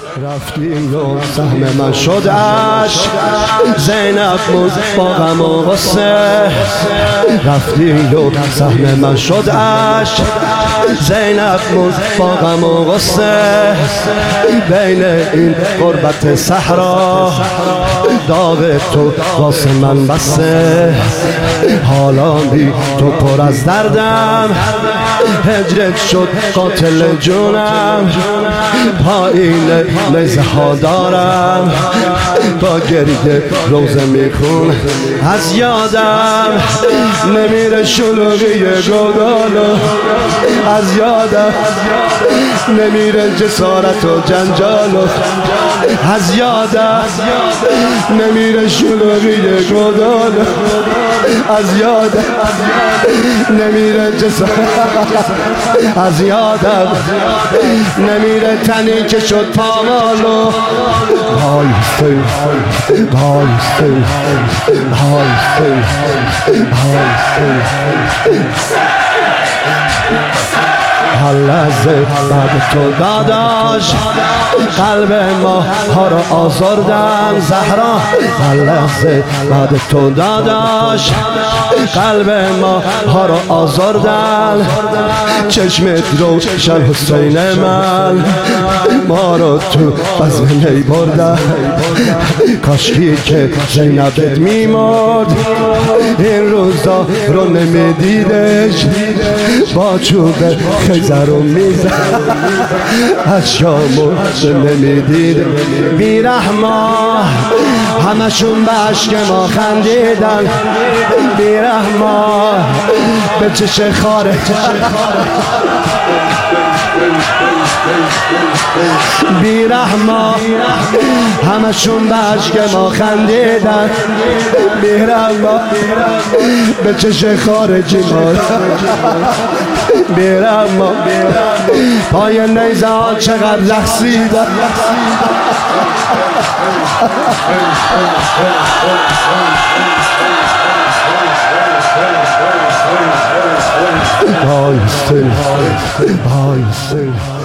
رفتی و سهم من شد عشق، زینب موز با غم و غصه. رفتی و سهم من شد عشق، زینب موز با غم و غصه. بین این غربت صحرا داغ تو واسه من بسه. حالا بی تو پر از دردم، هجرت شد قاتل جونم. پایین نیزه ها دارم، با گریه روزه میخون. از یادم نمیره شلوغی گودالو، از یادم نمیره جسارت و جنجالو، از یادم نمیره شلوغی گودالو، از یادم نمیره جسارت، از یادم نمیره تنی که شد پامالو. بایسته بایسته بایسته بایسته. هر لحظه بعد تو داداش قلب ما ها رو آزردن زهرا. هر لحظه بعد تو داداش قلب ما ها رو آزردن. چشمت روشن حسین من، ما رو تو بزم نی بردن. کاشکی که زینبت میمرد، این روزا رو نمیدیدش. با چوب خیزر رو میزد، از شامو نمیدید. بیرحما همشون به عشق ما خندیدن. بیرحما به چش خاره، بیرحما همشون به عشق ما خندیدن. بیرحما به چش خارجی ما، بیرحما پای نیزه ها چقدر رقصیدن. بایسته بایسته